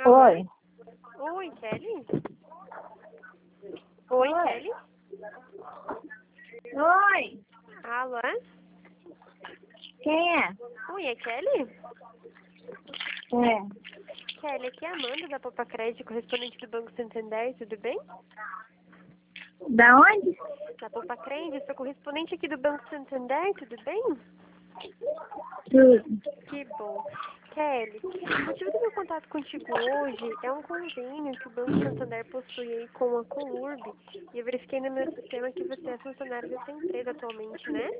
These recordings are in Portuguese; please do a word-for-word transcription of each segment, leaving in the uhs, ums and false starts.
Oi. Oi, Kelly? Oi, Oi. Kelly? Oi. Alô? Quem é? Oi, é Kelly? É. Kelly, aqui é a Amanda da Poupa Crédito, correspondente do Banco Santander, tudo bem? Da onde? Da Poupa Crédito, sou correspondente aqui do Banco Santander, tudo bem? Tudo. Que bom. Kelly, o motivo do meu contato contigo hoje é um convênio que o Banco Santander possui aí com a Colurb. E eu verifiquei no meu sistema que você é funcionário dessa empresa atualmente, né?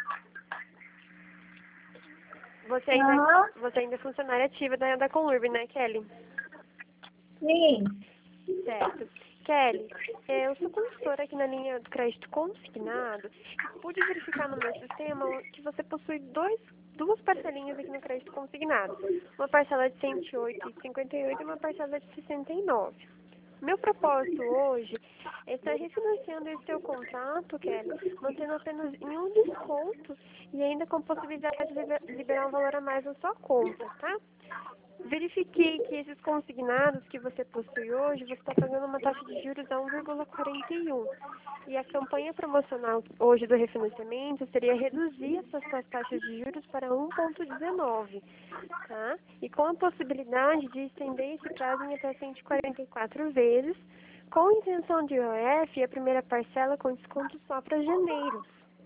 Você ainda, Aham. você ainda é funcionária ativa da, da Colurb, né, Kelly? Sim. Certo. Kelly, é, eu sou consultora aqui na linha do crédito consignado e pude verificar no meu sistema que você possui dois, duas parcelinhas aqui no crédito consignado. Uma parcela de cento e oito vírgula cinquenta e oito e uma parcela de sessenta e nove. Meu propósito hoje é estar refinanciando esse seu contrato, Kelly, mantendo apenas em um desconto e ainda com possibilidade de liber- liberar um valor a mais na sua conta, tá? Verifiquei que esses consignados que você possui hoje, você está pagando uma taxa de juros a um vírgula quarenta e um. E a campanha promocional hoje do refinanciamento seria reduzir essas suas taxas de juros para um vírgula dezenove, tá? E com a possibilidade de estender esse prazo em até cento e quarenta e quatro vezes, com isenção de I O F e a primeira parcela com desconto só para janeiro.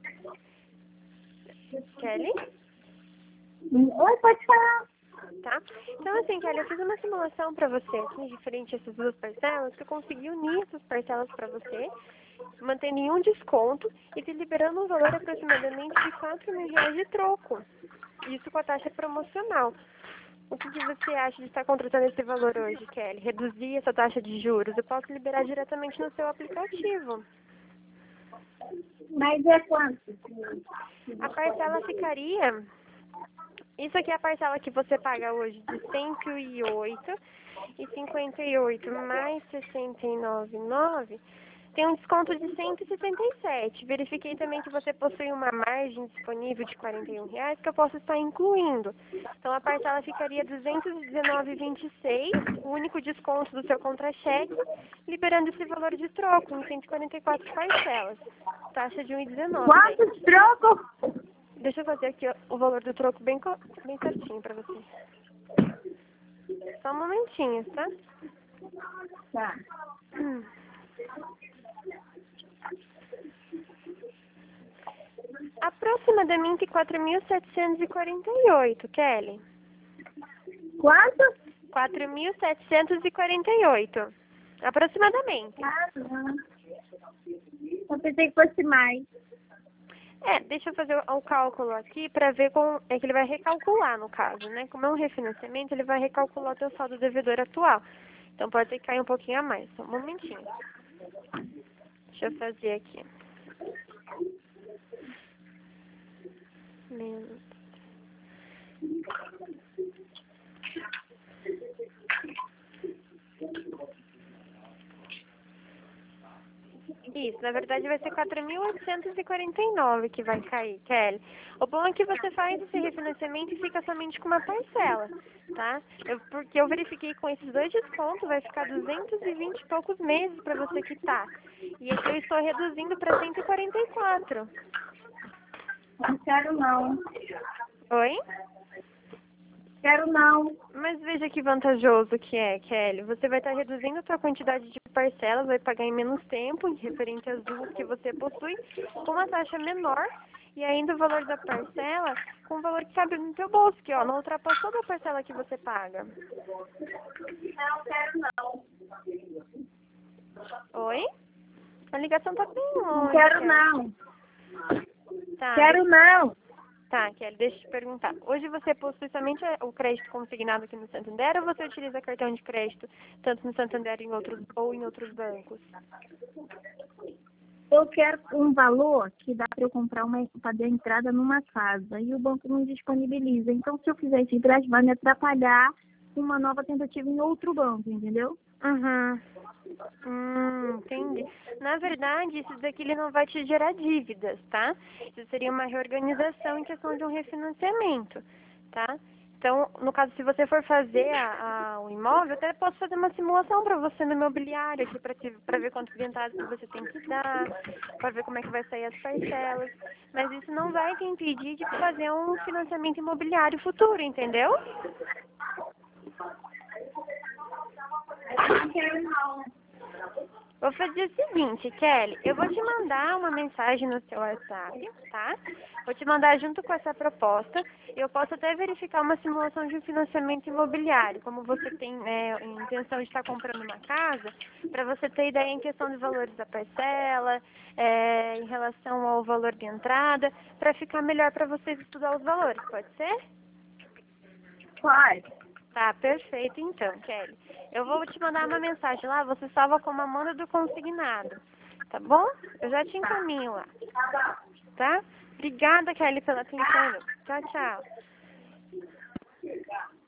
Kelly? Oi, pode falar. Tá? Então, assim, Kelly, eu fiz uma simulação para você aqui, diferente essas duas parcelas, que eu consegui unir essas parcelas para você, mantendo em um desconto e te liberando um valor aproximadamente de quatro mil reais de troco. Isso com a taxa promocional. O que, que você acha de estar contratando esse valor hoje, Kelly? Reduzir essa taxa de juros? Eu posso liberar diretamente no seu aplicativo. Mas é quanto? A parcela ficaria... Isso aqui é a parcela que você paga hoje de cento e oito e cinquenta e oito mais sessenta e nove vírgula nove, tem um desconto de cento e sessenta e sete. Verifiquei também que você possui uma margem disponível de quarenta e um reais que eu posso estar incluindo. Então a parcela ficaria duzentos e dezenove vírgula vinte e seis, o único desconto do seu contra-cheque, liberando esse valor de troco em cento e quarenta e quatro parcelas. Taxa de um vírgula dezenove. Quantos trocos? Deixa eu fazer aqui ó, o valor do troco bem, co- bem certinho pra você. Só um momentinho, tá? Tá. Hum. Aproximadamente quatro mil setecentos e quarenta e oito, Kelly. Quanto? quatro mil setecentos e quarenta e oito. Aproximadamente. Ah, não. Eu pensei que fosse mais. É, deixa eu fazer o o cálculo aqui pra ver como é que ele vai recalcular no caso, né? Como é um refinanciamento, ele vai recalcular o teu saldo devedor atual. Então pode ser que caia um pouquinho a mais. Só um momentinho. Deixa eu fazer aqui. Menos. Isso, na verdade vai ser quatro mil oitocentos e quarenta e nove que vai cair, Kelly. O bom é que você faz esse refinanciamento e fica somente com uma parcela, tá? Eu, porque eu verifiquei com esses dois descontos, vai ficar duzentos e vinte e poucos meses para você quitar. E aqui eu estou reduzindo para cento e quarenta e quatro. Não quero não. Oi? Quero não. Mas veja que vantajoso que é, Kelly. Você vai estar reduzindo a sua quantidade de parcelas, vai pagar em menos tempo, em referente às duas que você possui, com uma taxa menor, e ainda o valor da parcela com um valor que cabe no teu bolso, que ó, não ultrapassou da parcela que você paga. Não quero não. Oi? A ligação tá bem Não longe, quero Kelly. não. Tá, Quero não. tá, Kelly, deixa eu te perguntar. Hoje você possui somente o crédito consignado aqui no Santander ou você utiliza cartão de crédito tanto no Santander em outros, ou em outros bancos? Eu quero um valor que dá para eu comprar uma para dar entrada numa casa e o banco não disponibiliza. Então, se eu fizer esse empréstimo, vai me atrapalhar uma nova tentativa em outro banco, entendeu? Uhum. Hum, entendi. Na verdade, isso daqui ele não vai te gerar dívidas, tá? Isso seria uma reorganização em questão de um refinanciamento, tá? Então, no caso, se você for fazer a, a, o imóvel, eu até posso fazer uma simulação para você no imobiliário aqui, para ver quanto de entrada que você tem que dar, para ver como é que vai sair as parcelas. Mas isso não vai te impedir de fazer um financiamento imobiliário futuro, entendeu? Não quero não. Vou fazer o seguinte, Kelly, eu vou te mandar uma mensagem no seu WhatsApp, tá? Vou te mandar junto com essa proposta. Eu posso até verificar uma simulação de um financiamento imobiliário, como você tem né, intenção de estar comprando uma casa, para você ter ideia em questão de valores da parcela, é, em relação ao valor de entrada, para ficar melhor para vocês estudar os valores, pode ser? Pode. Tá, perfeito então, Kelly. Eu vou te mandar uma mensagem lá, você salva como Amanda do Consignado, tá bom? Eu já te encaminho lá, tá? Obrigada, Kelly, pela atenção. Tchau, tchau.